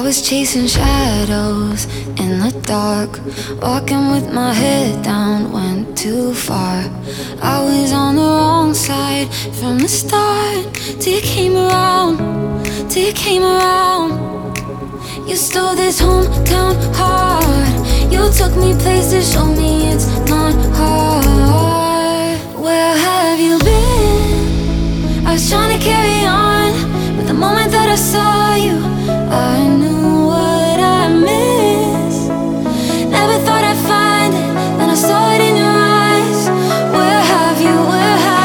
was chasing shadows in the dark, walking with my head down, went too far. I was on the wrong side from the start, till you came around, till you came around. You stole this hometown heart. You took me places, showed me it's not hard. Where have you been? I was trying to carry on, but the moment that I saw you, I knew what I missed. Never thought I'd find it, then I saw it in your eyes. Where have you been?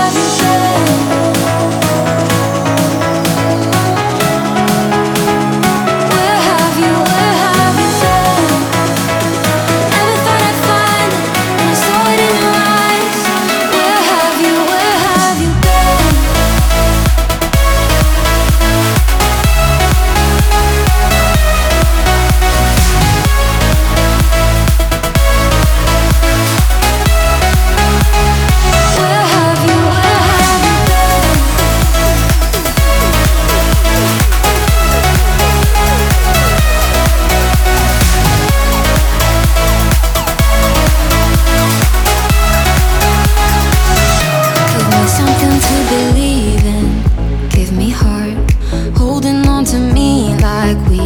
Where have you been? Never thought I'd find it, then I saw it in your eyes. Where have you been? Believe in, give me heart, holding on to me like we